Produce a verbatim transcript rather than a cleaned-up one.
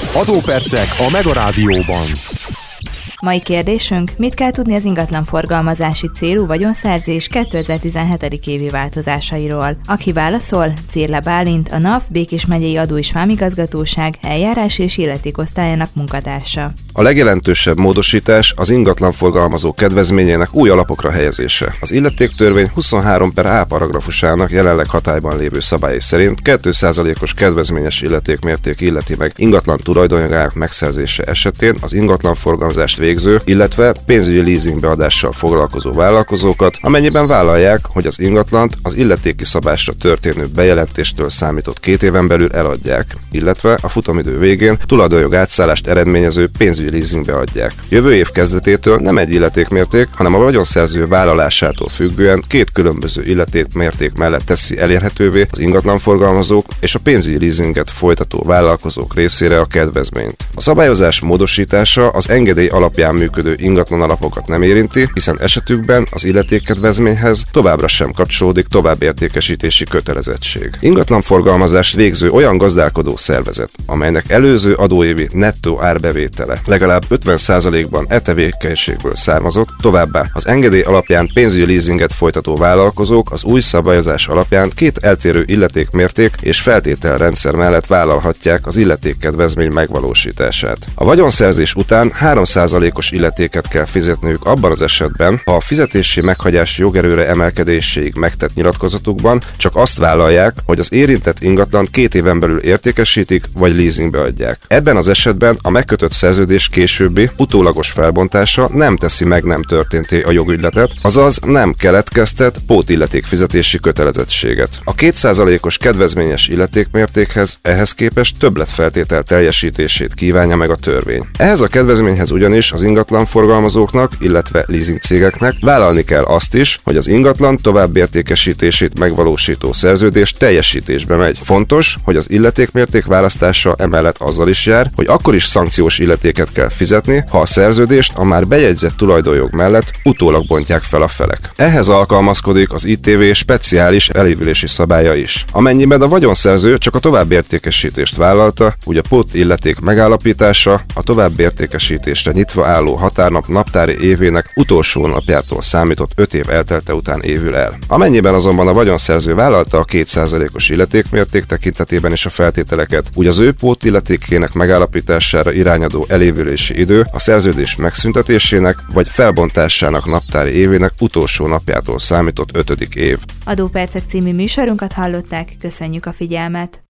Adópercek a Mega Rádióban. Mai kérdésünk: mit kell tudni az ingatlan forgalmazási célú vagyonszerzés kétezer-tizenhét. évi változásairól? Aki válaszol, Cérle Bálint, a NAV Békés megyei Adó- és Vámigazgatóság eljárás és illetékosztályának munkatársa. A legjelentősebb módosítás az ingatlanforgalmazó kedvezményének új alapokra helyezése. Az illetéktörvény huszonhárom per A paragrafusának jelenleg hatályban lévő szabályai szerint két százalékos kedvezményes illetékmérték illeti meg ingatlan tulajdonjogának megszerzése esetén az ingatlanforgalmazást végző, illetve pénzügyi leasingbeadással foglalkozó vállalkozókat, amennyiben vállalják, hogy az ingatlant az illetéki szabásra történő bejelentéstől számított két éven belül eladják, illetve a futamidő végén tulajdonjog átszállást eredményező pénzügyi leasingbe adják. Jövő év kezdetétől nem egy illetékmérték, hanem a vagyonszerző vállalásától függően két különböző illetékmérték mellett teszi elérhetővé az ingatlanforgalmazók és a pénzügyi leasinget folytató vállalkozók részére a kedvezményt. A szabályozás módosítása az engedély alapján működő ingatlan alapokat nem érinti, hiszen esetükben az illetékkedvezményhez továbbra sem kapcsolódik továbbértékesítési kötelezettség. Ingatlanforgalmazást végző olyan gazdálkodó szervezet, amelynek előző adóévi nettó árbevétele legalább ötven százalékban e tevékenységből származott, továbbá az engedély alapján pénzügyi leasinget folytató vállalkozók az új szabályozás alapján két eltérő illetékmérték és feltételrendszer mellett vállalhatják az illetékkedvezmény megvalósítását. A vagyonszerzés után három százalékos illetéket kell fizetniük abban az esetben, ha a fizetési meghagyás jogerőre emelkedéséig megtett nyilatkozatukban csak azt vállalják, hogy az érintett ingatlant két éven belül értékesítik vagy leasingbe adják. Ebben az esetben a megkötött szerződés későbbi, utólagos felbontása nem teszi meg nem történté a jogügyletet, azaz nem keletkeztet pótilleték fizetési kötelezettséget. A két százalékos kedvezményes illetékmértékhez ehhez képest többletfeltétel teljesítését kívánja meg a törvény. Ehhez a kedvezményhez ugyanis az ingatlanforgalmazóknak, illetve leasing cégeknek vállalni kell azt is, hogy az ingatlan továbbértékesítését megvalósító szerződés teljesítésbe megy. Fontos, hogy az illetékmérték választása emellett azzal is jár, hogy akkor is szankciós illetéket kell fizetni, ha a szerződést a már bejegyzett tulajdonjog mellett utólag bontják fel a felek. Ehhez alkalmazkodik az i té vé speciális elévülési szabálya is. Amennyiben a vagyonszerző csak a továbbértékesítést vállalta, úgy a pótilleték megállapítása a továbbértékesítésre nyitva álló határnap naptári évének utolsó napjától számított öt év eltelte után évül el. Amennyiben azonban a vagyonszerző vállalta a két százalékos illetékmérték tekintetében is a feltételeket, úgy az ő pótilletékének megállapítására irányadó elévülési idő a szerződés megszüntetésének vagy felbontásának naptári évének utolsó napjától számított ötödik év. Adópercek című műsorunkat hallották, köszönjük a figyelmet!